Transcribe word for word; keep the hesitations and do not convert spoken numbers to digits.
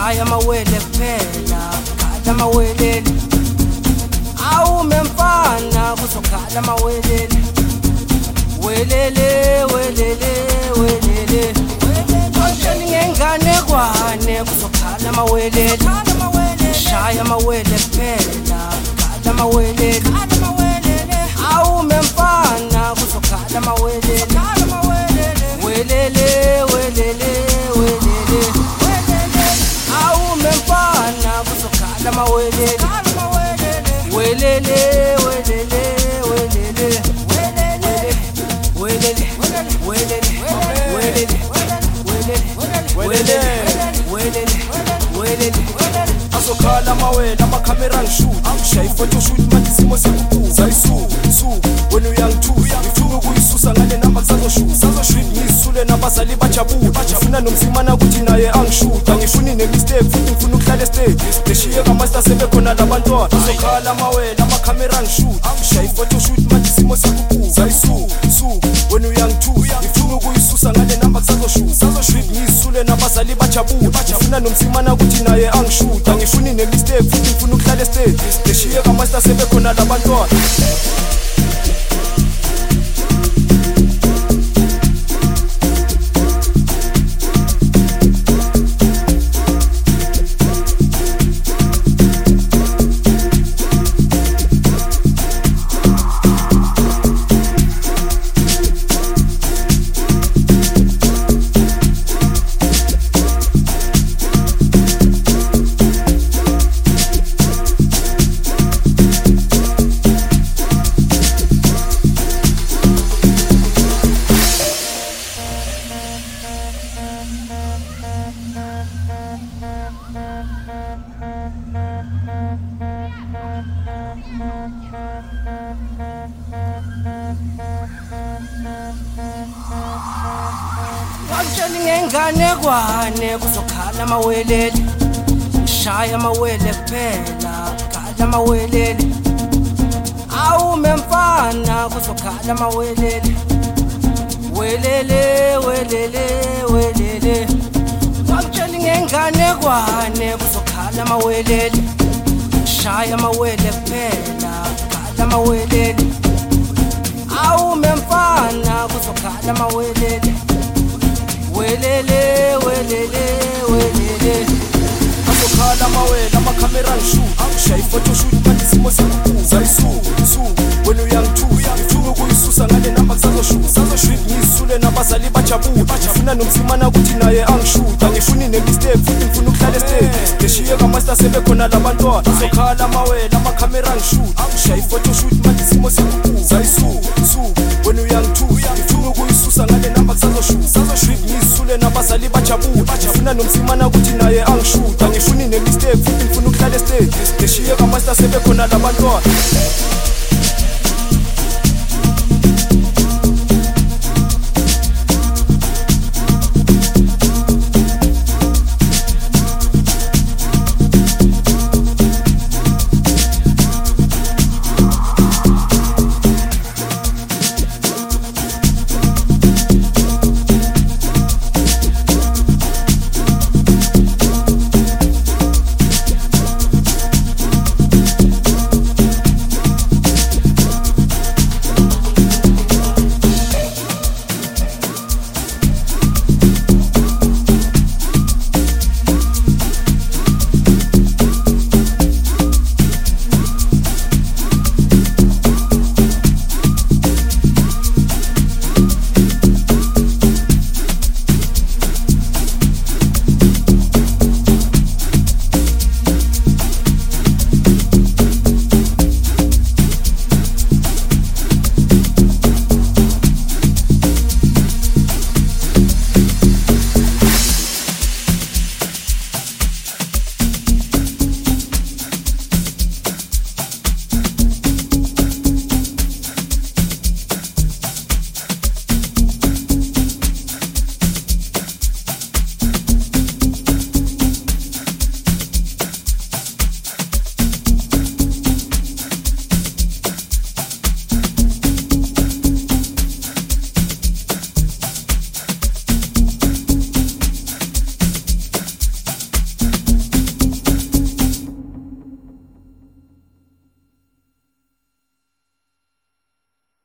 shaya mawele kuphela khala mawelele awume mfana kuzokhala mawelele welele welele welele konke ngengane kwane kuzokhala mawelele shaya mawele kuphela khala mawelele awume mfana kuzokhala mawelele welele welele welele awume mfana kuzokhala mawelele welele welele welele welele welele welele welele welele azokhala mawela amakhamera ngishoot shayi photoshoot manje simo sekubuza zayisu su wena uyangithuya ngifuna ukuyisusa ngale namba kusazoshoot sazoshoot ngisule nabazali bajabula ngifuna nomzimana ukuthi naye angishoot angifuni nemistake futhi ngifuna ukuhlala stage deshiye kamaster sebekhona labantwana azokhala mawela amakhamera ngishoot shayi photoshoot manje simo sekubuza zayisu su wena uyangithuya ngifuna ukuyisusa ngale namba kusazoshoot sazoshoot ngisule nabazali bajabula ngifuna nomzimana ukuthi naye angishoot angifuni nemistake futhi ngifuna ukuhlala stage deshiye kamaster sebekhona labantwana konke ngengane kwane kuzokhala mawelele shaya mawele kuphela khala mawelele awume mfana kuzokhala mawelele welele welele welele konke ngengane kwane kuzokhala mawelele shaya mawele kuphela khala mawelele awume mfana kuzokhala mawelele welele welele welele azokhala mawela amakhamera ngishoot shayi photoshoot manje simo sekubuza zayisu su wena uyangithuya ngifuna ukuyisusa ngale namba kusazoshoot sazoshoot ngisule nabazali bajabula ngifuna nomzimana ukuthi naye angishoot angifuni nemistake futhi ngifuna ukuhlala stage deshiye kamaster sebekhona labantwana azokhala mawela amakhamera ngishoot shayi photoshoot manje simo sekubuza zayisu su wena uyangithuya ngifuna ukuyisusa ngale namba kusazoshoot sazoshoot ngisule nabazali bajabula ngifuna nomzimana ukuthi naye angishoot angifuni nemistake futhi ngifuna ukuhlala stage deshiye kamaster sebekhona labantwana